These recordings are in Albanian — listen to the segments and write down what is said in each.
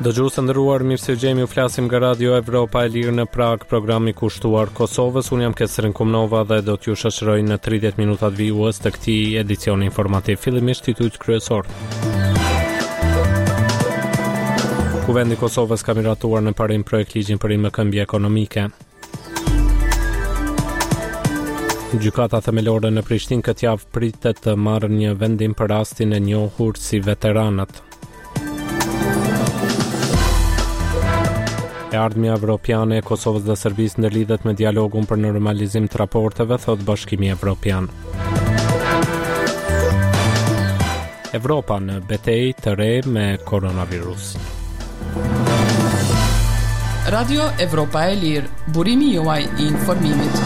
Dëgjues të nderuar, mirësegjemi, u flasim nga Radio Evropa e Lirë në Prag, programi kushtuar Kosovës. Unë jam Kesrin Kumnova dhe do t'ju shoqëroj në 30 minutat vijues të këtij edicioni informativ. Fillimisht titujt kryesor. Kuvendi i Kosovës ka miratuar në parim projekt ligjin për rimëkëmbje ekonomike. Gjykata themelore në Prishtinë këtë javë pritet të marrë një vendim për rastin e njohur si veteranët. E ardhmja evropiane e Kosovës dhe Serbisë ndërlidhet me dialogun për normalizim të raporteve, thot Bashkimi Evropian. Evropa në betejë të re me koronavirus. Radio Evropa e Lirë, burimi juaj I informimit.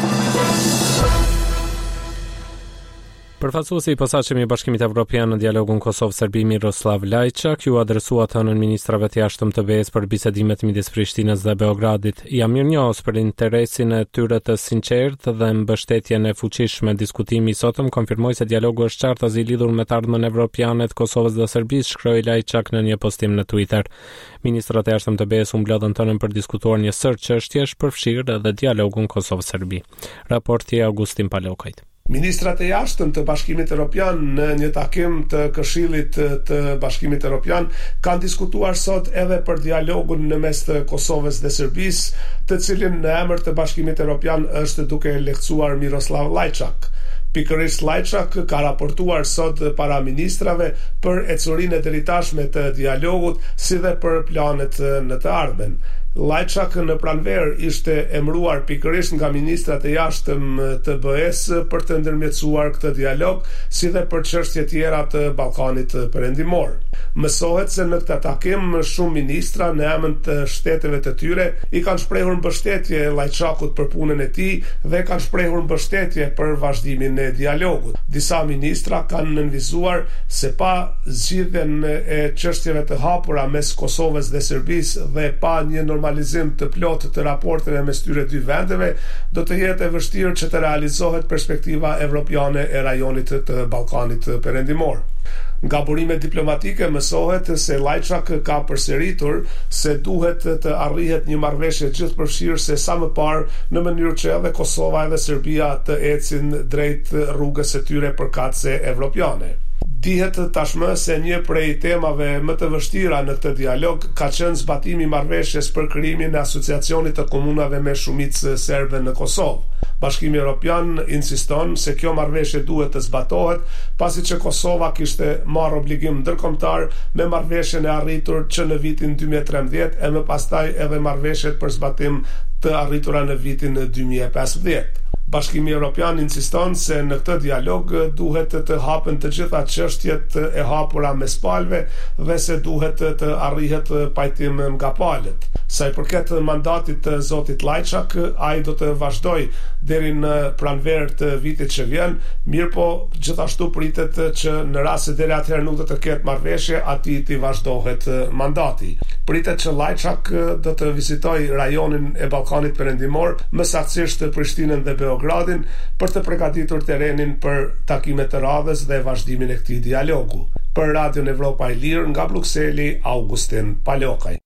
Përfaqësuesi I posaçëm I Bashkimit Evropian në dialogun Kosovë-Serbi Miroslav Lajçak ju adresua të hënën ministrave të jashtëm të BE-s për bisedimet midis Prishtinës dhe Beogradit. Jam mirënjohës për interesin e tyre të sinqertë dhe mbështetjen e fuqishme. Diskutimi I sotëm konfirmoi se dialogu është qartësi I lidhur me të ardhmen evropiane të Kosovës dhe Serbisë, shkroi Lajçak në një postim në Twitter. Ministrat e jashtëm të BE-s u mblodhen të hënën për diskutuar një sër çështjesh, përfshirë edhe dialogun Kosovë-Serbi. Raporti Augustin Palokajt. Ministrat e jashtëm të Bashkimit Evropian në një takim të Këshillit të Bashkimit Evropian kanë diskutuar sot edhe për dialogun në mes të Kosovës dhe Serbisë, të cilin në emër të Bashkimit Evropian është duke lehtësuar Miroslav Lajçak. Pikërisht Lajçak ka raportuar sot para ministrave për ecurinë e deritashme të dialogut, si dhe për planet në të ardhmen. Lajçak në pranverë ishte emëruar pikërisht nga ministrat e jashtëm të BE-s për të ndërmjetësuar këtë dialog, si dhe për çështje tjera të Ballkanit Perëndimor. Mësohet se në këtë takim shumë ministra në emër të shteteve të tyre I kanë shprehur mbështetje Lajçakut për punën e tij dhe kanë shprehur mbështetje për vazhdimin e dialogut. Disa ministra kanë nënvizuar se pa zgjidhjen e çështjeve të hapura mes Kosovës dhe Serbisë dhe pa një normalizim të plotë të raporteve mes tyre dy vendeve, do të jetë e vështirë që të realizohet perspektiva evropiane e rajonit të Ballkanit Perëndimor. Nga burimet diplomatike mësohet se Lajçak ka përsëritur se duhet të arrihet një marrëveshje gjithëpërfshirëse sa më parë në mënyrë që edhe Kosova edhe Serbia të ecin drejt rrugës së tyre përkatëse evropiane. Dihet tashmë se një prej temave më të vështira në këtë dialog ka qenë zbatimi I marrëveshjes për krijimin e asociacionit të komunave me shumicë serbe në Kosovë. Bashkimi Evropian insiston se kjo marrëveshje duhet të zbatohet, pasi që Kosova kishte marrë obligim ndërkombëtar me marrëveshjen e arritur që në vitin 2013 e më pastaj edhe marrëveshjet për zbatim të arritura në vitin 2015. Bashkimi Evropian insiston se në këtë dialog duhet të hapen të gjitha çështjet e hapura mes palëve dhe se duhet të arrihet pajtim nga palët. Sa I përket mandatit të zotit Lajçak, ai do të vazhdoj deri në pranverë të vitit që vjen, mirëpo gjithashtu pritet që në rast se deri atëherë nuk do të ketë marrëveshje, atij t'i vazhdohet mandati. Pritet që Lajçak do të vizitoj rajonin e Ballkanit Perëndimor, më saktësisht Prishtinën dhe Beogradin, për të përgatitur terrenin për takime të radhës dhe vazhdimin e këtij dialogu. Për Radion Evropa e Lirë nga Brukseli, Augustin Palokaj.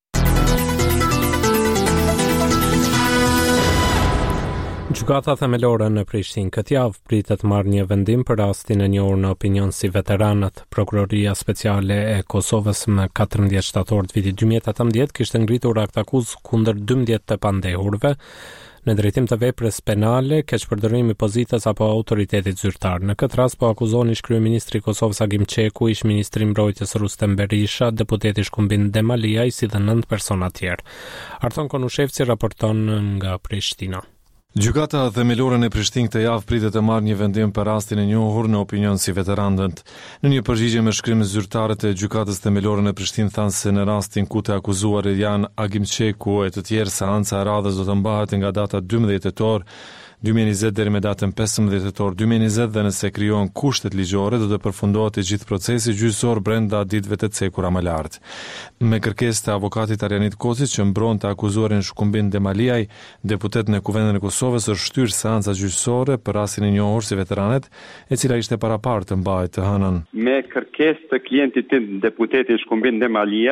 Gjykata themelore në Prishtinë këtë javë pritet marrë një vendim për rastin e njohur në opinion si veteranët. Prokuroria Speciale e Kosovës më 14 shtator të vitit 2018 kishte ngritur akt akuzë kundër 12 të pandehurve në drejtim të veprës penale, keqpërdorimi I pozitës apo autoritetit zyrtar. Në këtë rast po akuzoni ish-kryeministri I Kosovës Agim Çeku, ish-ministri I Mbrojtjes Rustem Berisha, deputeti Shkumbin Demaliaj si dhe 9 persona tjerë. Arton Konushevci raporton nga Prishtina. Gjykata themelore në Prishtinë këtë javë pritet të marrë një vendim për rastin e njohur në opinion si veteranët. Në një përgjigje me shkrim zyrtarët e gjykatës themelore në Prishtinë thanë se në rastin ku të akuzuarit janë Agim Çeku e të tjerë, seanca e radhës do të mbahet nga data 12 tetor 2020 deri me datën 15 tetor 2020 dhe nëse krijohen kushtet ligjore do të përfundohet I gjithë procesi gjyqësor brenda ditëve të cekura më lart. Me kërkesë të avokatit Arjanit Kocic që mbron të akuzuarin Shkumbin Demaliaj, deputet në Kuvendin e Kosovës, është shtyrë seanca gjyqësore për rastin e njohur si veteranet, e cila ishte paraparë të mbahet të hënën. Me kërkesë të klientit tim deputeti Shkumbin Demaliaj,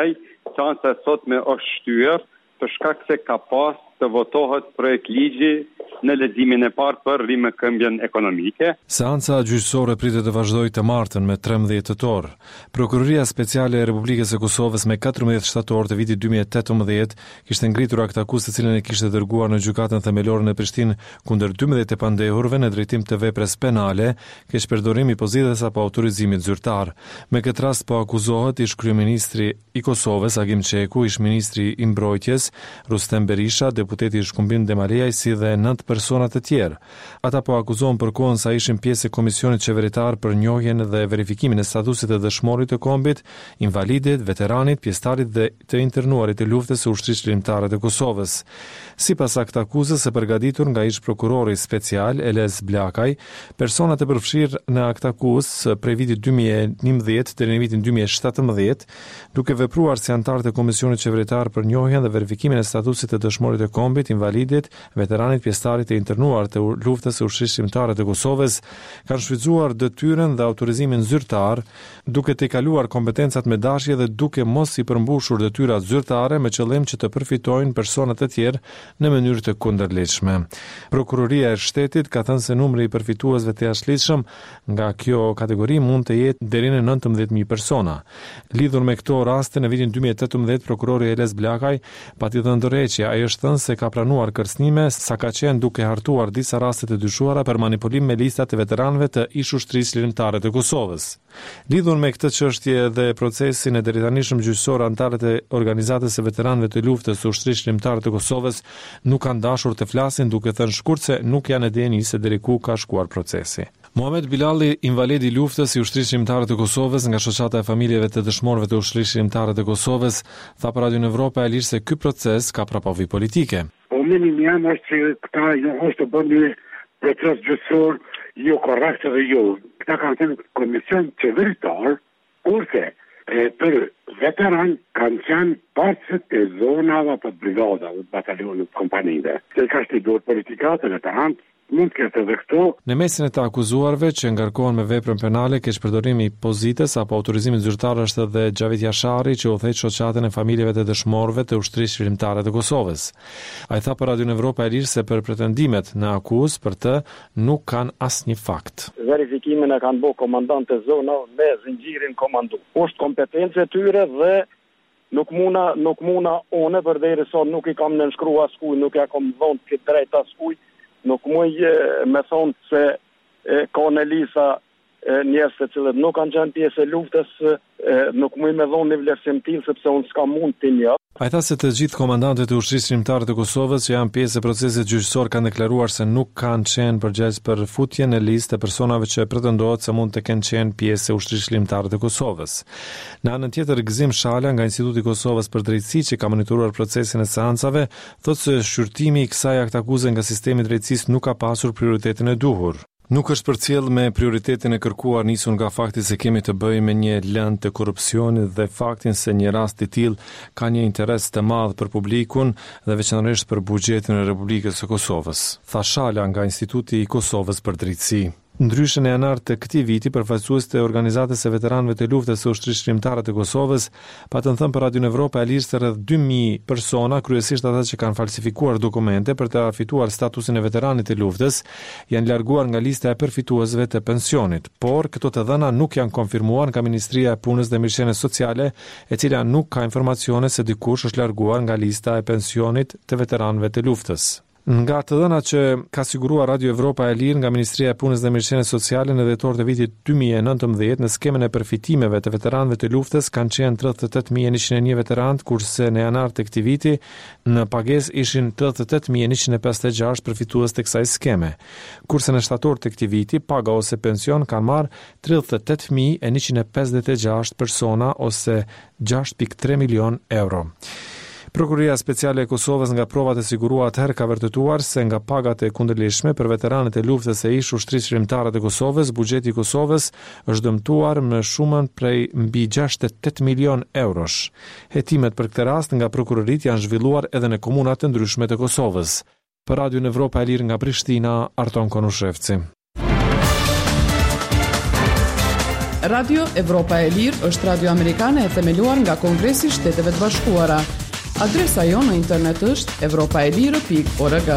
seanca e sotme është shtyr për shkak se ka pas të votohet projekt ligji në leximin e parë për rimëkëmbjen ekonomike. Seanca gjyqësore pritet të vazhdojë të martën me 13 tetor. Prokuroria Speciale e Republikës së Kosovës me 14 shtator të vitit 2018 kishte ngritur aktakuzë të cilën e kishte dërguar në gjykatën themelore në Prishtinë kundër 12 të pandehurve në drejtim të veprës penale, keqpërdorim i pozitës apo autorizimit zyrtar. Me këtë rast po akuzohet ish kryeministri i Kosovës Agim Çeku, ish ministri i mbrojtjes Rustem Berisha, deputeti i Shkumbin Demaliaj si dhe 9 persona të tjerë. Ata po akuzohen për kohën sa ishin pjesë e Komisionit Qeveritar për njohjen dhe verifikimin e statusit të dëshmorit të kombit, invalidit, veteranit, pjestarit dhe të internuarit të luftës së ushtrisë lirimtare të Kosovës. Sipas aktakuzës së përgatitur nga ish prokurori special Elez Blakaj, personat e përfshirë në aktakuzë prej vitit 2011 deri në vitin 2017, duke vepruar si anëtarë të Komisionit Qeveritar për njohjen dhe verifikimin e statusit të dëshmorit të kombit, invalidit, veteranit, pjestarit të internuar të luftës së ushtrisë lirimtare të Kosovës, kanë shfrytzuar detyrën dhe autorizimin zyrtar, duke të kaluar kompetencat me dashje dhe duke mos i përmbushur detyrat zyrtare me qëllim që të përfitojnë personat e tjerë në mënyrë të kundërligjshme. Prokuroria e Shtetit ka thënë se numri i përfituesve të jashtëligjshëm nga kjo kategori mund të jetë deri në 19.000 persona. Lidhur me këto raste, në vitin 2018 prokurori Elez Blakaj pati dhënë dorëheqje. Ai është thënë se ka planuar kërcënime sa ka qenë duke hartuar disa raste të dyshuara për manipulim me listat e veteranëve të ish ushtrisë lirimtare të Kosovës. Lidhur me këtë çështje dhe procesin e deritanishëm gjyqësor, anëtarët e organizatës së veteranëve të luftës së ushtrisë lirimtare të Kosovës nuk kanë dashur të flasin, duke thënë shkurt se nuk janë e dieni se deri ku ka shkuar procesi. Muhamet Bilali, invalid i luftës i ushtrisë lirimtare të Kosovës nga shoqata e familjeve të dëshmorëve të ushtrisë lirimtare të Kosovës, tha për Radio Evropa e Lirë se ky proces ka prapavi politike. Menimi jam është që këta është të bënë një proces gjyqësor jo korrekt dhe jo. Këta kanë qenë komision qeveritar, kurse për veteran kanë qenë parçet e zonave apo brigadave, batalionit, kompanive. Se ka shtidur politikatë veteranët, mund të ketë edhe këto. Në mesin e të akuzuarve që ngarkohen me veprën penale, keqpërdorimi i pozitës apo autorizimit zyrtar është edhe Xhavit Jashari, që udhëheq shoqatën e familjeve të dëshmorëve të ushtrisë lirimtare të Kosovës. Ai tha për Radio Evropa e Lirë se për pretendimet në akuzë për të nuk kanë asnjë fakt. Verifikimin e kanë bërë komandantë e zona me zinxhirin komandu. Është kompetencë e tyre dhe nuk muna one përderisa nuk i kam nënshkruar askujt, nuk ja kam dhënë këtë drejt askujt. Nuk muj me thonë se ka në lisa njerëz të cilët nuk kanë qenë pjesë e luftës, nuk muj me dhonë një vlerësim tim sepse unë s'ka mund të një. Ai tha se të gjithë komandantët e ushtrisë lirimtare të Kosovës që janë pjesë e procesit gjyqësor kanë deklaruar se nuk kanë qenë përgjegjës për futjen në listë të personave që pretendohet se mund të kenë qenë pjesë e ushtrisë lirimtare të Kosovës. Në anën tjetër, Gëzim Shala nga Instituti i Kosovës për Drejtësi, që ka monitoruar procesin e seancave, thotë se shqyrtimi i kësaj aktakuze nga sistemi i drejtësisë nuk ka pasur prioritetin e duhur. Nuk është përcjell me prioritetin e kërkuar nisur nga fakti se kemi të bëjmë me një lëndë të korrupsionit dhe faktin se një rast i tillë ka një interes të madh për publikun dhe veçanërisht për buxhetin e Republikës së Kosovës, tha Shala nga Instituti i Kosovës për Drejtësi. Ndryshën e janar të këtij viti, përfaqësues të organizatës së veteranëve të luftës së ushtrisë lirimtare të Kosovës patën thënë për Radio Evropa e Lirë se rreth 2000 persona, kryesisht ata që kanë falsifikuar dokumente për të fituar statusin e veteranit të luftës, janë larguar nga lista e përfituesve të pensionit, por këto të dhëna nuk janë konfirmuar nga Ministria e Punës dhe Mirëqenies Sociale, e cila nuk ka informacione se dikush është larguar nga lista e pensionit të veteranëve të luftës. Nga të dhënat që ka siguruar Radio Evropa e Lirë nga Ministria e Punës dhe Mirëqenies Sociale në dhjetor të vitit 2019, në skemën e përfitimeve të veteranëve të luftës kanë qenë 38.101 veterantë, kurse në janar të këtij viti në pagesë ishin 38.156 përfitues të kësaj skeme. Kurse në shtator të këtij viti paga ose pension kanë marrë 38.156 persona ose 6.3 milion euro. Prokuroria Speciale e Kosovës nga provat e siguruara atëherë ka vërtetuar se nga pagat e kundërligjshme për veteranët e luftës së ish ushtrisë lirimtare të Kosovës, buxheti i Kosovës është dëmtuar me shumën prej mbi 68 milion eurosh. Hetimet për këtë rast nga prokuroritë janë zhvilluar edhe në komuna të ndryshme të Kosovës. Për Radio Evropa e Lirë nga Prishtina, Arton Konushevci. Radio Evropa e Lirë është radio amerikane e themeluar nga Kongresi i Shteteve të Bashkuara. Adresa jonë në internet është evropaelire.org.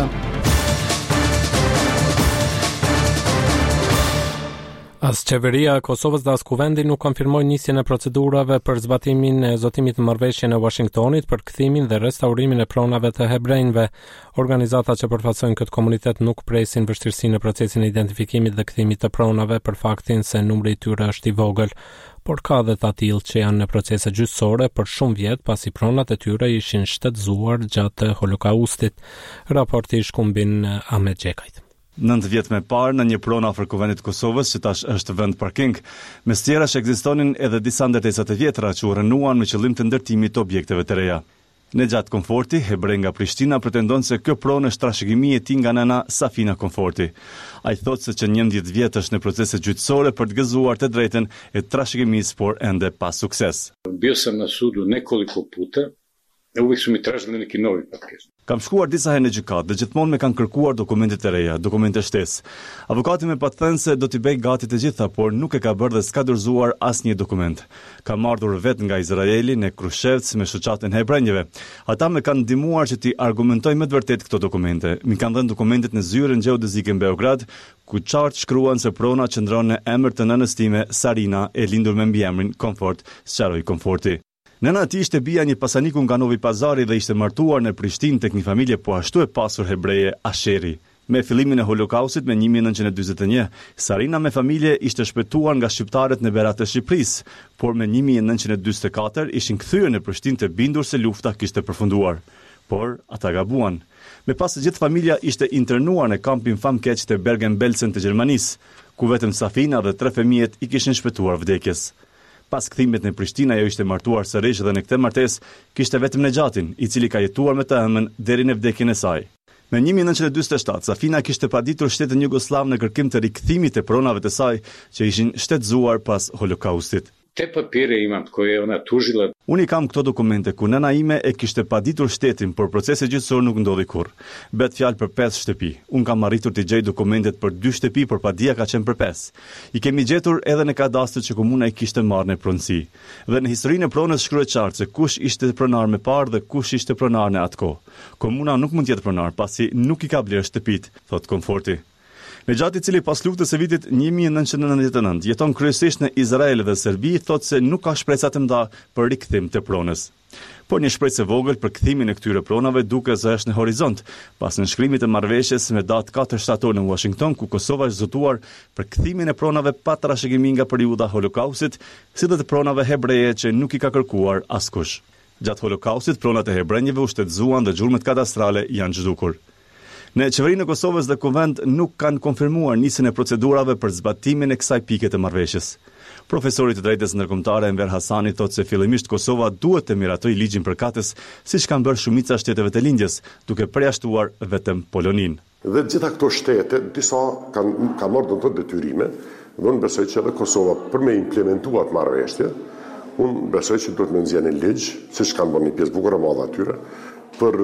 As qeveria e Kosovës dhe as kuvendi nuk konfirmojnë nisjen e procedurave për zbatimin e zotimit të marrëveshjes në Washingtonit për kthimin dhe restaurimin e pronave të hebrejve. Organizatat që përfaqësojnë këtë komunitet nuk presin vështirësi në procesin e identifikimit dhe kthimit të pronave për faktin se numri i tyre është i vogël, por ka dhe të tillë që janë në procese gjyqësore për shumë vjet pasi pronat e tyre ishin shtetëzuar gjatë holokaustit. Raporti i shkumbin Ahmet Xhekajt. 9 vjet më parë në një pronë afër kuvendit të Kosovës, që tash është vend parking, mes tjerash ekzistonin edhe disa ndërtesa të vjetra që u rënuan me qëllim të ndërtimit të objekteve të reja. Nejat Konforti, hebrej nga Prishtina, pretendon se kjo pronë është trashëgimi e tij nga nëna Safina Konforti. Ai thotë se që 11 vjet është në procese gjyqësore për të gëzuar të drejtën e trashëgimisë, por ende pa sukses. Bio sam na sudu nekoliko puta. Uvijek su mi tražili neki novi paket. Kam shkuar disa herë në gjykatë dhe gjithmonë me kanë kërkuar dokumentet e reja, dokumente shtesë. Avokati më pa thënë se do t'i bëj gati të gjitha, por nuk e ka bërë dhe s'ka dorëzuar asnjë dokument. Kam ardhur vetë nga Izraeli në Krushevc me shoqatën e hebrejve. Ata më kanë ndihmuar që t'i argumentoj më të vërtet këto dokumente. Mi kanë dhënë dokumentet në zyrën gjeodezike në Beograd, ku qartë shkruan se prona qëndron në emër të nënës time Sarina, e lindur me mbiemrin Komfort, sqaroi Konforti. Nëna e tij ishte bija një pasaniku nga Novi Pazari dhe ishte martuar në Prishtinë tek një familje po ashtu e pasur hebreje Asheri. Me fillimin e holokaustit me 1941, Sarina me familje ishte shpëtuar nga shqiptarët në Berat të Shqipërisë, por me 1944 ishin kthyer në Prishtinë të bindur se lufta kishte përfunduar. Por ata gabuan. Me pas se gjithë familja ishte internuar në kampin famkeq të Bergen-Belsen të Gjermanisë, ku vetëm Safina dhe 3 fëmijët i kishin shpëtuar vdekjes. Pas kthimit në Prishtinë, ajo ishte martuar sërish dhe në këtë martesë kishte vetëm Nexhatin, i cili ka jetuar me të ëmën deri në vdekjen e saj. Në 1947, Safina kishte paditur shtetin jugosllav në kërkim të rikthimit të pronave të saj që ishin shtetëzuar pas holokaustit. Te papire imam koje je ona tužila. Unë i kam këto dokumente ku nëna ime e kishte paditur shtetin, por procesi gjyqësor nuk ndodhi kurrë. Bet fjalë për 5 shtëpi. Unë kam arritur të gjej dokumentet për 2 shtëpi, por padia ka qenë për 5. I kemi gjetur edhe në kadastër që komuna i kishte marrë në pronësi. Dhe në historinë e pronës shkruhet qartë se kush ishte pronar më parë dhe kush ishte pronar në atë kohë. Komuna nuk mund të jetë pronar pasi nuk i ka blerë shtëpit, thot Konforti. Nexhati, i cili pas luftës së vitit 1999 jeton kryesisht në Izrael dhe Serbi, thotë se nuk ka shpresa të mëdha për rikthim të pronës. Por një shpresë e vogël për kthimin e këtyre pronave duket se është në horizont, pas nënshkrimit të marrëveshjes me datë 4 shtator në Washington, ku Kosova është zotuar për kthimin e pronave pa trashëgimi nga periudha holokaustit, si dhe të pronave hebreje që nuk i ka kërkuar askush. Gjatë holokaustit, pronat e hebrejve u shtetëzuan dhe gjurmët kadastrale janë zhdukur. Në qeverinë e Kosovës dhe kuvend nuk kanë konfirmuar nisjen e procedurave për zbatimin e kësaj pike të marrëveshjes. Profesori i drejtës ndërkombëtare Enver Hasani thotë se fillimisht Kosova duhet të miratoj ligjin përkatës, siç kanë bërë shumica shteteve të lindjes, duke përjashtuar vetëm Poloninë. Dhe gjitha këto shtete, disa kanë marrë do të detyrime, dhe unë besoj që edhe Kosova për me implementuar atë marrëveshje, unë besoj që duhet me nxjerrë një ligj, siç kanë bërë një pjesë bukur e madhe atyre, për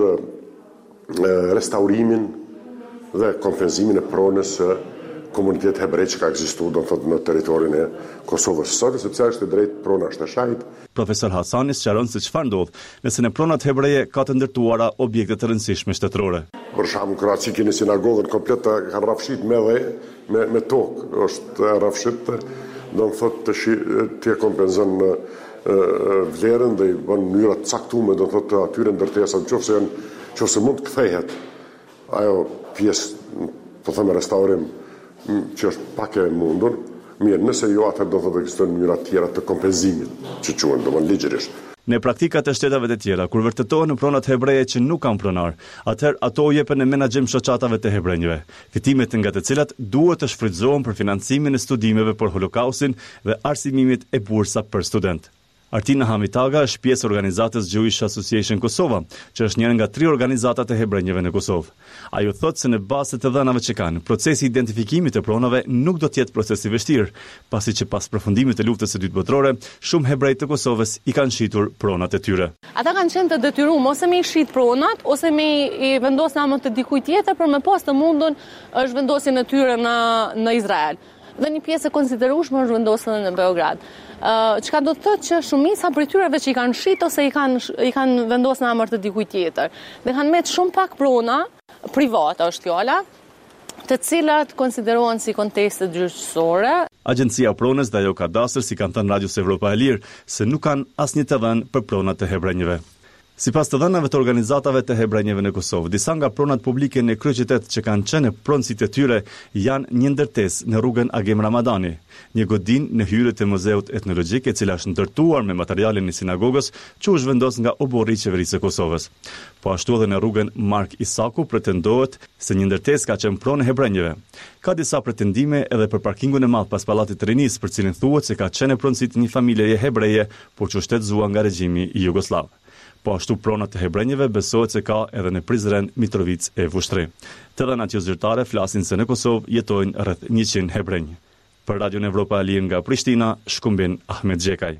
restaurimin dhe kompenzimin e pronës së komunitetit hebrej që ka ekzistuar do të thotë në territorin e Kosovës sot, sepse është e drejtë prona është e shajt. Profesor Hasani sqaron se çfarë ndodh nëse në pronat hebreje ka të ndërtuara objekte të rëndësishme shtetërore. Për shembull, Kroaci keni sinagogën komplet kanë rrafshit me tokë, është rrafshit, do të thotë të kompenzon vlerën dhe i bën mënyra të caktuara, do të thotë atyre ndërtesave nëse mund të kthehet ajo pjesë, po thëmë restaurim që është pak e mundur, mirë, nëse jo atëherë do të ekzistojnë mënyra të tjera të kompenzimit, që quhen domosdoshmë ligjërisht. Në praktikat e shtetave të tjera, kur vërtetohen në pronat hebreje që nuk kanë pronar, atëherë ato u jepen në menaxhim shoqatave të hebrejve, fitimet nga të cilat duhet të shfrytëzohen për financimin e studimeve për holokaustin dhe arsimimit e bursa për student. Artina Hamitaga është pjesë e organizatës Jewish Association Kosova, që është njëra nga 3 organizatat e hebrejve në Kosovë. Ajo thotë se në bazë të dhënave që kanë, procesi i identifikimit të pronave nuk do të jetë proces i vështirë, pasi që pas përfundimit të luftës së dytë botërore, shumë hebrej të Kosovës i kanë shitur pronat e tyre. Ata kanë qenë të detyruar ose me i shit pronat, ose me i vendos në emër të dikujt tjetër, për më pas të mundun është vendosin e tyre në Izrael. dhe një pjesë e konsiderueshme është vendosur në Beograd. Çka do të thotë që shumica prej tyreve që i kanë shit ose i kanë vendosur në emër të dikujt tjetër. Dhe kanë met shumë pak prona private është fjala, të cilat konsiderohen si konteste gjyqësore. Agjencia Pronës dhe ajo kadastër, si kanë thënë Radios Evropa e Lirë, se nuk kanë asnjë të dhënë për pronat e hebrenjëve. Sipas të dhënave të organizatave të hebrenjëve në Kosovë, disa nga pronat publike në kryeqytet që kanë qenë pronësit e tyre janë një ndërtesë në rrugën Agem Ramadani, një godinë në hyrje të Muzeut Etnologjik, e cila është ndërtuar me materialin e sinagogës që u zhvendos nga oborri i qeverisë së Kosovës. Po ashtu edhe në rrugën Mark Isaku pretendohet se një ndërtesë ka qenë pronë hebrenjëve. Ka disa pretendime edhe për parkingun e madh pas Pallatit të Rinisë, për cilin thuhet se ka qenë pronësit një familjeje hebreje, por që u shtetëzuar nga regjimi i Jugosllav. Po ashtu pronat e hebrenjëve besohet se ka edhe në Prizren, Mitrovic e Vushtri. Të dhënat jo zyrtare flasin se në Kosovë jetojnë rreth 100 hebrenj. Për Radion Evropa e Lirë nga Prishtina, shkumbin Ahmet Xhekaj.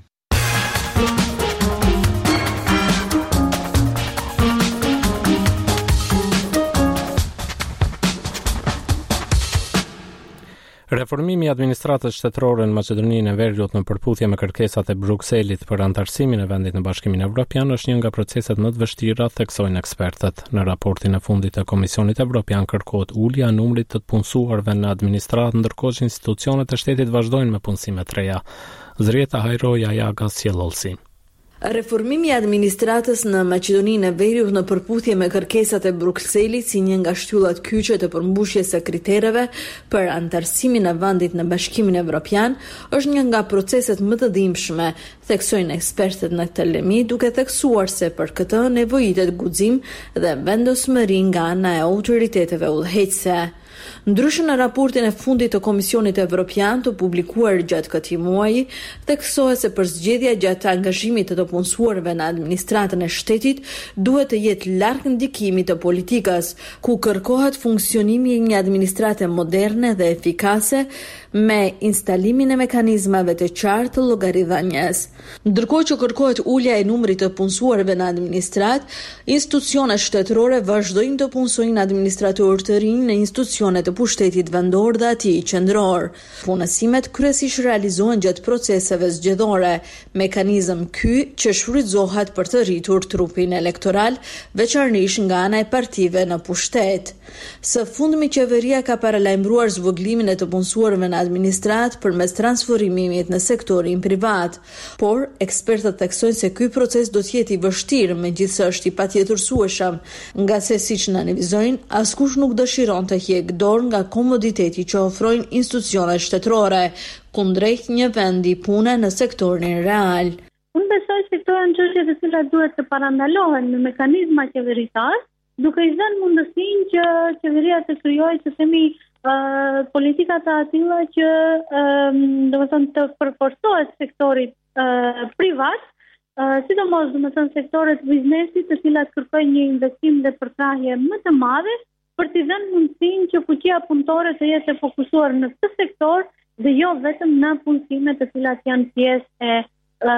Reformimi i administratës shtetërore në Maqedoninë e Veriut në përputhje me kërkesat e Brukselit për anëtarësimin e vendit në Bashkimin Evropian është një nga proceset më të vështira, theksojnë ekspertët. Në raportin e fundit të Komisionit Evropian kërkohet ulja e numrit të punësuarve në administratë, ndërkohë që institucionet e shtetit vazhdojnë me punësime të reja. Zrieta Hajroja Jaga sjellolsi. Reformimi i administratës në Maqedoninë e Veriut në përputhje me kërkesat e Brukselit si një nga shtyllat kyçe të përmbushjes së kritereve për anëtarësimin e vendit në Bashkimin Evropian është një nga proceset më të dhimbshme, theksojnë ekspertët në këtë lëmi, duke theksuar se për këtë nevojitet guxim dhe vendosmëri nga ana e autoriteteve udhëheqëse. Ndryshe në raportin e fundit të Komisionit Evropian të publikuar gjatë këtij muaji, theksohet se për zgjedhja gjatë angazhimit të punësuarve në administratën e shtetit duhet të jetë larg ndikimit të politikës, ku kërkohet funksionimi i një administrate moderne dhe efikase me instalimin e mekanizmave të qartë të llogaridhënies. Ndërkohë që kërkohet ulja e numrit të punësuarve në administrat, institucionet shtetërore vazhdojnë të punësojnë administratorë të rinj në institucione të pushtetit vendor dhe atij qendror. Punësimet kryesisht realizohen gjatë proceseve zgjedhore, mekanizëm ky që shfrytëzohet për të rritur trupin elektoral, veçanërisht nga ana e partive në pushtet. Së fundmi qeveria ka paralajmëruar zvogëlimin e të punësuarve në administrat përmes transferimit në sektorin privat, por ekspertët theksojnë se ky proces do të jetë i vështirë, megjithëse është i patjetërsueshëm, nga se siç na analizojnë, askush nuk dëshiron të hiqë dorë nga komoditeti që ofrojnë institucionet shtetërore, kundrejt një vendi pune në sektorin real. Unë besoj se këto janë çështje të cilat duhet të parandalohen me mekanizma qeveritar, duke i dhënë mundësinë që qeveria të krijojë të themi politika të atilla që domethënë të përforcohet sektorit privat, sidomos domethënë sektorët e biznesit, të cilat kërkojnë një investim dhe përkrahje më të madhe për t'i dhënë mundësinë që fuqia punëtore të jetë e fokusuar në këtë sektor dhe jo vetëm në punësimet të cilat janë pjesë e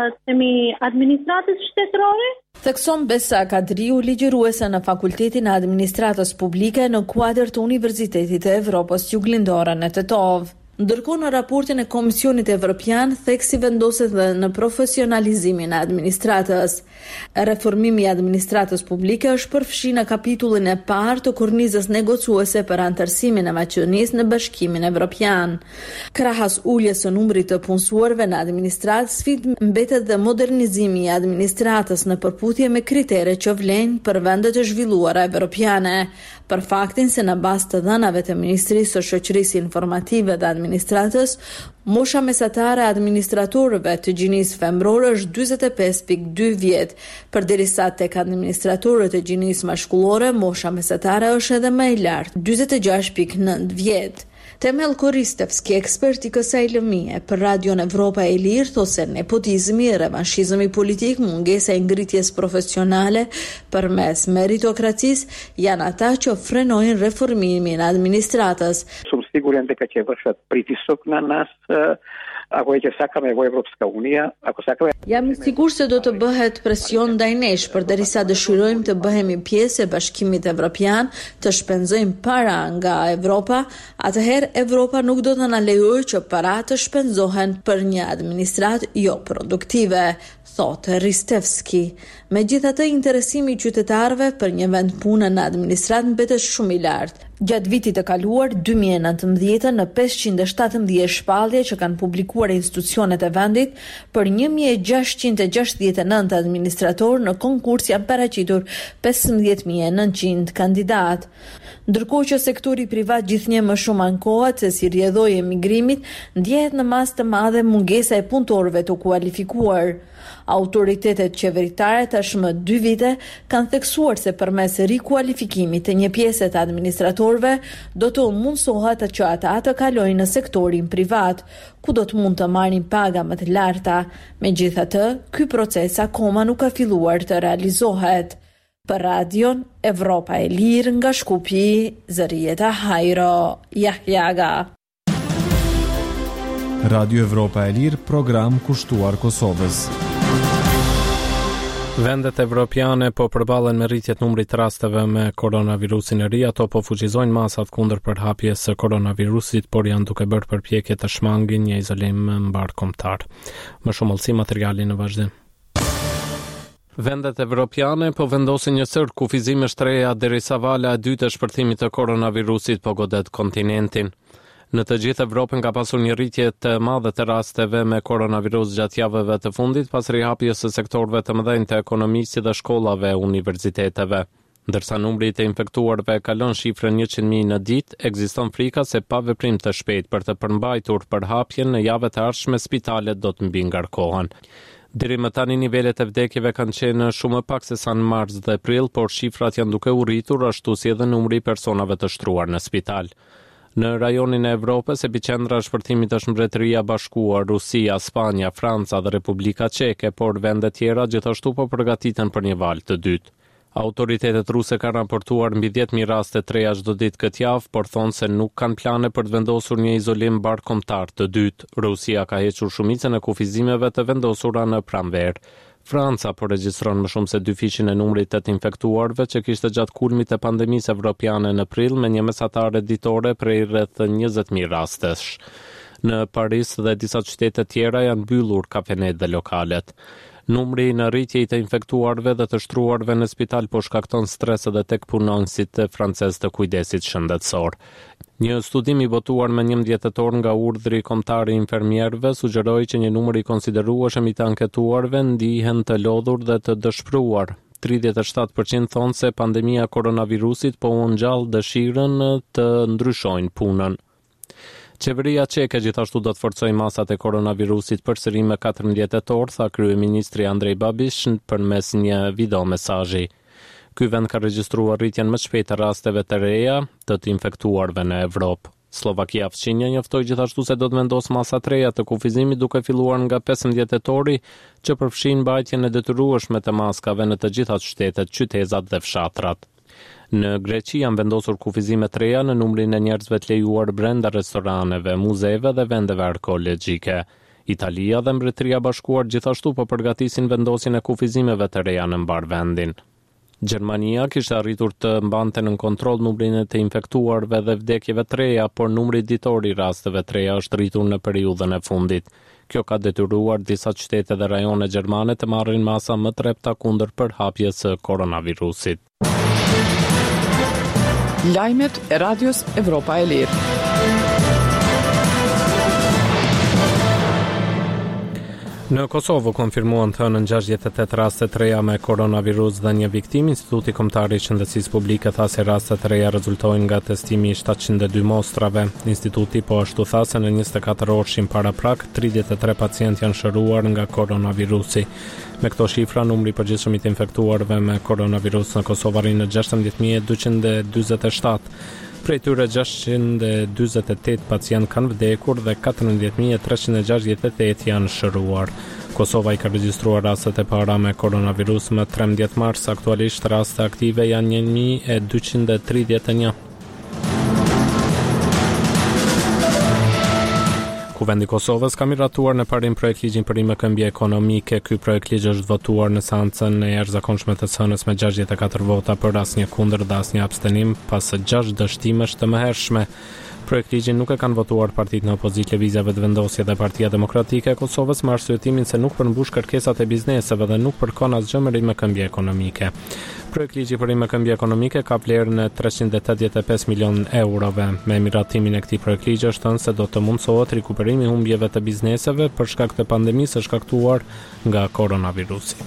administratës shtetërore. Thekson Besa Kadriu, ligjëruese në Fakultetin e Administratës Publike në kuadër të Universitetit të Evropës Juglindore në Tetov. Ndërkohë në raportin e Komisionit Evropian, theksi vendoset dhe në profesionalizimin e administratës. Reformimi i administratës publike është përfshi në kapitullin e parë të kornizës negocuese për anëtarësimin e Maqedonisë në Bashkimin Evropian. Krahas uljes së numrit të punësuarve në administratë, sfidë mbetet dhe modernizimi i administratës në përputhje me kritere që vlen për vendet e zhvilluara evropiane, për faktin se në bazë të dhënave të Ministrisë së Shoqërisë Informative dhe Administratës, mosha mesatare e administratorëve të gjinisë femrore është 45.2 vjet, përderisa tek administratorët e gjinisë mashkullore, mosha mesatare është edhe më e lartë, 46.9 vjet. Temel Koristevski, ekspert i kësaj lëmie për Radion Evropa e Lirë, thosë se nepotizmi, revanshizmi politik, mungesa e ngritjes profesionale përmes meritokracisë janë ata që frenojnë reformimin e administratës. Shumë siguren dhe që vršat pritisak na nas ako e që sa ka nevojë Evropska Unia, ako sa ka. Jam I sigurt se do të bëhet presion ndaj nesh përderisa dëshirojmë të bëhemi pjesë e Bashkimit Evropian, të shpenzojmë para nga Evropa, atëherë Evropa nuk do të na lejojë që paratë të shpenzohen për një administratë jo produktive, thotë Ristevski. Megjithatë, interesimi I qytetarëve për një vend pune në administratë mbetet shumë I lartë. Gjatë vitit të kaluar, 2019, në 517 shpallje që kanë publikuar institucionet e vendit, për 1669 administrator në konkurs janë paraqitur 15900 kandidat. Ndërkohë që sektori privat gjithnjë më shumë ankohet se si rrjedhojë emigrimit, ndjehet në masë të madhe mungesa e punëtorëve të kualifikuar. Autoritetet qeveritare tashmë 2 vite kanë theksuar se përmes rikualifikimit të një pjesë të administratorëve do të mundsohet që ata të kalojnë në sektorin privat, ku do të mund të marrin paga më të larta. Megjithatë, ky proces akoma nuk ka filluar të realizohet. Për Radion Evropa e Lirë nga Shkupi, Zërieta Hajro, Jahjaga. Radio Evropa e Lirë, program kushtuar Kosovës. Vendet evropiane po përballen me rritjet numrit rasteve me koronavirusin e ri, ato po fuqizojnë masat kundër përhapjes së koronavirusit, por janë duke bërë përpjekje të shmangin një izolim mbarkombëtar. Më shumë olsi materiali në vazhdim. Vendet evropiane po vendosin një sër kufizimesh të reja derisa vala e dytë e shpërthimit të koronavirusit po godet kontinentin. Në të gjithë Evropën ka pasur një rritje të madhe të rasteve me koronavirus gjatë javëve të fundit pas rihapjes së sektorëve të mëdhenj të ekonomisë dhe shkollave e universiteteve. Ndërsa numri të infektuarve kalon shifrën 100.000 në ditë, ekziston frika se pa veprim të shpejtë për të përmbajtur përhapjen në javët e ardhshme spitalet do të mbingarkohen. Deri më tani nivelet e vdekjeve kanë qenë shumë më pak se sa në mars dhe prill, por shifrat janë duke u rritur ashtu si edhe numri I personave të shtruar në spital. Në rajonin e Evropës, epiqendra e shpërthimit është Mbretëria e Bashkuar, Rusia, Spanja, Franca dhe Republika Çeke, por vende tjera gjithashtu po përgatiten për një valë të dytë. Autoritetet ruse kanë raportuar mbi 10.000 raste të reja çdo ditë këtë javë, por thonë se nuk kanë plane për të vendosur një izolim barakombëtar të dytë. Rusia ka hequr shumicën e kufizimeve të vendosura në pranverë. Franca po regjistron më shumë se 2% e numrit të infektuarve që kishte gjatë kulmit të pandemisë evropiane në prill me një mesatare ditore prej rreth 20.000 rastesh. Në Paris dhe disa qytete tjera janë mbyllur kafenet dhe lokalet. Numri në rritje I të infektuarve dhe të shtruarve në spital po shkakton stres edhe tek punonësit francez të kujdesit shëndetësor. Një studim I botuar me 11 tetor nga urdhri kombëtar I infermierëve sugjeroi që një numër I konsiderueshëm I të anketuarve ndihen të lodhur dhe të dëshpëruar. 37% thonë se pandemia e koronavirusit po u ngjall dëshirën të ndryshojnë punën. Qeveria çeke gjithashtu do të forcojë masat e koronavirusit përsëri me 14 tetor, tha kryeministri Andrej Babiš përmes një video mesazhi. Ky vend ka regjistruar rritjen më të shpejtë të rasteve të reja të infektuarve në Evropë. Slovakia fqinja njoftoi gjithashtu se do të vendos masa të reja të kufizimit duke filluar nga 15 tetori që përfshin mbajtjen e detyrueshme të maskave në të gjitha shtetet, qytetat dhe fshatrat. Në Greqi janë vendosur kufizime të reja në numrin e njerëzve të lejuar brenda restoraneve, muzeve dhe vendeve arkeologjike. Italia dhe Mbretëria e Bashkuar gjithashtu po përgatisin vendosjen e kufizimeve të reja në mbar vendin. Gjermania kishte arritur të mbante në kontroll numrin e të infektuarve dhe vdekjeve të reja, por numri ditor I rasteve të reja është rritur në periudhën e fundit. Kjo ka detyruar disa qytete dhe rajone gjermane të marrin masa më të repta kundër përhapjes së koronavirusit. Lajmet e Radios Evropa e Lirë. Në Kosovë konfirmuan të hënën 68 raste të reja me koronavirus dhe një viktim. Instituti Kombëtar I Shëndetësisë Publike tha se rastet të reja rezultojnë nga testimi I 702 mostrave. Instituti po ashtu tha se në 24 orëshin para prak, 33 pacient janë shëruar nga koronavirusi. Me këto shifra, numri përgjithshëm I të infektuarve me koronavirus në Kosovë arrin në 16.247. Prej tyre 628 pacient kanë vdekur dhe 14.368 janë shëruar. Kosova I ka regjistruar rastet e para me koronavirus më 13 mars, aktualisht raste aktive janë 1.231. Kuvendi i Kosovës ka miratuar në parim projekt ligjin për rimëkëmbje ekonomike. Ky projekt ligj është votuar në seancën e jashtëzakonshme të hënës me 64 vota për, asnjë kundër dhe asnjë abstenim, pas 6 dështimesh të mëhershme. Projekt ligjin nuk e kanë votuar partitë në opozit, lëvizjeve të vendosje dhe Partia Demokratike e Kosovës me arsyetimin se nuk përmbush kërkesat e bizneseve dhe nuk përkon asgjë me rimëkëmbje ekonomike. Projekt ligji për rimëkëmbje ekonomike ka vlerën e 385 milion eurove. Me miratimin e këtij projekt ligji është thënë se do të mundsohet rikuperimi i humbjeve të bizneseve për shkak të pandemisë së shkaktuar nga koronavirusi.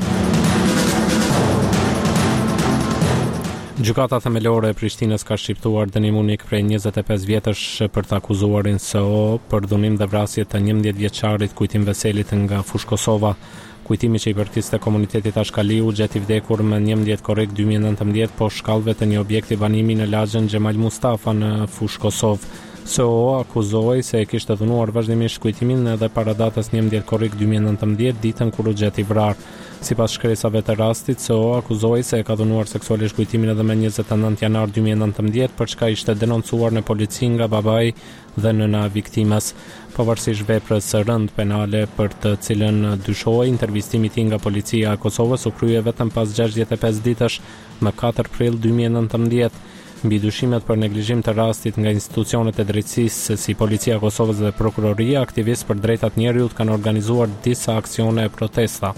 Gjykata themelore e Prishtinës ka shqiptuar dënim unik prej 25 vjetësh për të akuzuarin SO për dhunim dhe vrasje të 11 vjeçarit Kujtim Veselit nga Fush Kosova. Kujtimi që i përkiste komunitetit Ashkaliu gjet i vdekur me 11 korrik 2019 po shkallëve të një objekti banimi në lagjën Xhemal Mustafa në Fush Kosovë. SO akuzoi se e kishte dhunuar vazhdimisht Kujtimin edhe para datës 11 korrik 2019, ditën kur u gjeti vrarë. Sipas shkresave të rastit, SO akuzoi se e ka dhunuar seksualisht Kujtimin edhe me 29 janar 2019, për çka ishte denoncuar në polici nga babai dhe nëna e viktimës. Pavarësisht veprës së rënd penale për të cilën dyshohej, intervistimi i tij nga policia e Kosovës u krye vetëm pas 65 ditësh, më 4 prill 2019. Mbi dyshimet për neglizhim të rastit nga institucionet e drejtësisë si Policia e Kosovës dhe Prokuroria, aktivistë për drejtat njerëzit kanë organizuar disa aksione e protesta.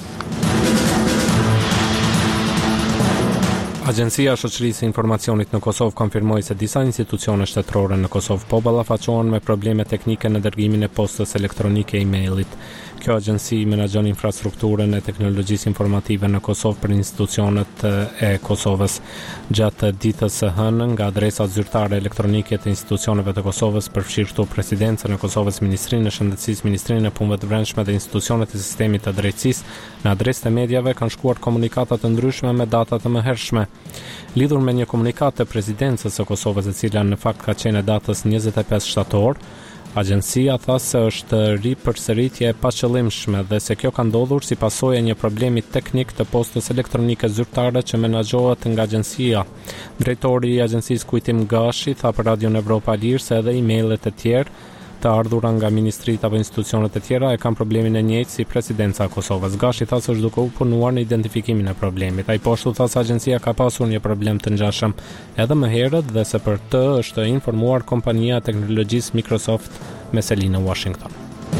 Agjencia e Shoqërisë së Informacionit në Kosovë konfirmoi se disa institucione shtetërore në Kosovë po ballafaqohen me probleme teknike në dërgimin e postës elektronike e e-mailit. Kjo agjenci menaxhon infrastrukturën e teknologjisë informative në Kosovë për institucionet e Kosovës. Gjatë ditës së hënë, nga adresat zyrtare elektronike të institucioneve të Kosovës, përfshirë këtu Presidencën e Kosovës, Ministrinë e Shëndetësisë, Ministrinë e Punëve të Brendshme dhe institucionet e sistemit të drejtësisë, në adresë të medjave kanë shkuar komunikata të ndryshme me data të mëhershme. Lidhur me një komunikat të Presidencës së Kosovës, e cila në fakt ka qenë datës 25 shtator, agjencia tha se është ripërsëritje e paqëllimshme dhe se kjo ka ndodhur si pasojë e një problemi teknik të postës elektronike zyrtare që menaxhohet nga agjencia. Drejtori i agjencisë Kujtim Gashi tha për Radion Evropa Lirë se edhe emailët e tjerë të ardhura nga ministrit apo institucionet e tjera e kanë problemin e njëjtë si Presidenca e Kosovës. Gashi tha se është duke u punuar në identifikimin e problemit. Ai po ashtu tha se agjencia ka pasur një problem të ngjashëm edhe më herët dhe se për të është informuar kompania e teknologjisë Microsoft me seli në Washington.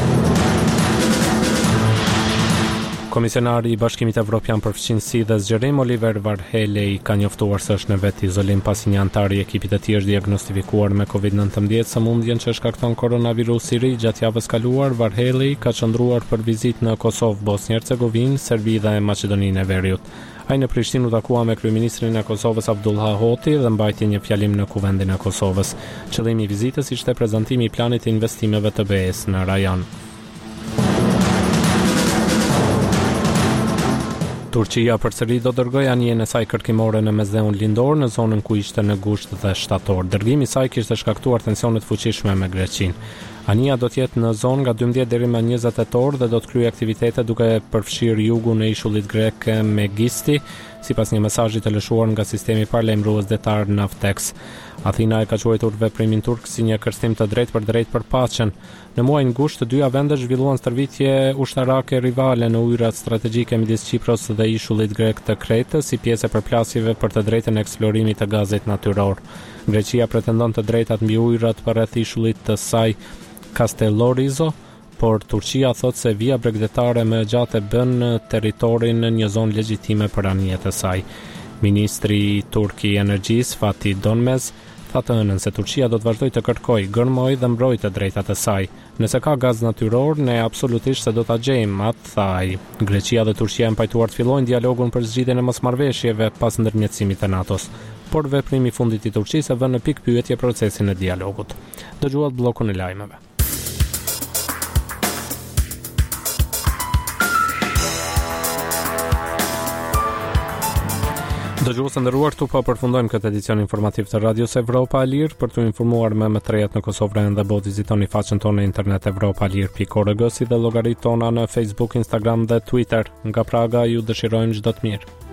Komisionari i Bashkimit Evropian për Fqinjsi dhe Zgjerim Oliver Varhelyi ka njoftuar se është në vetë izolim pasi një antar i ekipit të tij është diagnostifikuar me COVID-19, sëmundjen që shkakton koronavirusi i ri. Gjatë javës kaluar, Varhelyi ka qëndruar për vizitë në Kosovë, Bosnjë-Hercegovinë, Serbi dhe Maqedoninë e Veriut. Ai në Prishtinë u takua me kryeministrin e Kosovës Abdullah Hoti dhe mbajti një fjalim në Kuvendin e Kosovës. Qëllimi i vizitës ishte prezantimi i planit të investimeve të BE-s në rajon. Turqia përsëri do dërgojë anijen e saj kërkimore në mesdheun lindor në zonën ku ishte në gusht dhe shtator. Dërgimi i saj kishte shkaktuar tensione të fuqishme me Greqinë. Ania do të jetë në zonë nga 12 deri më 20 tetor dhe do të kryejë aktivitete duke përfshirë jugun e ishullit grek Megisti, sipas një mesazhi të lëshuar nga sistemi paralajmërues detar Navtex. Athina e ka quajtur veprimin turk si një kërcënim të drejtë për paqen. Në muajin gusht, të dyja vendet zhvilluan stërvitje ushtarake rivale në ujërat strategjike midis Kipros dhe ishullit grek të Kretës, si pjesë e përplasjeve për të drejtën e eksplorimit të gazit natyror. Greqia pretendon të drejtat mbi ujërat përreth ishullit të saj Castellorizo, por Turqia thot se vija bregdetare më gjatë bën territorin në një zonë legjitime për anijet e saj. Ministri turk i energjisë Fatih Donmez tha të hënën se Turqia do të vazhdojë të kërkojë, gërmojë dhe mbrojë të drejtat e saj. Nëse ka gaz natyror, ne absolutisht se do ta gjejmë, atë tha ai. Greqia dhe Turqia janë pajtuar të fillojnë dialogun për zgjidhjen e mosmarrëveshjeve pas ndërmjetësimit të NATO-s, por veprimi i fundit i Turqisë e vënë në pikë pyetje procesin e dialogut. Dëgjuat bllokun e lajmeve. Dëgjues të nderuar, këtu po përfundojmë këtë edicion informativ të Radios Evropa e Lirë. Për të informuar më të rejat në Kosovë dhe botë, vizitoni faqen tonë në internet evropalir.org, si dhe llogaritë tona në Facebook, Instagram dhe Twitter. Nga Praga ju dëshirojmë çdo të mirë.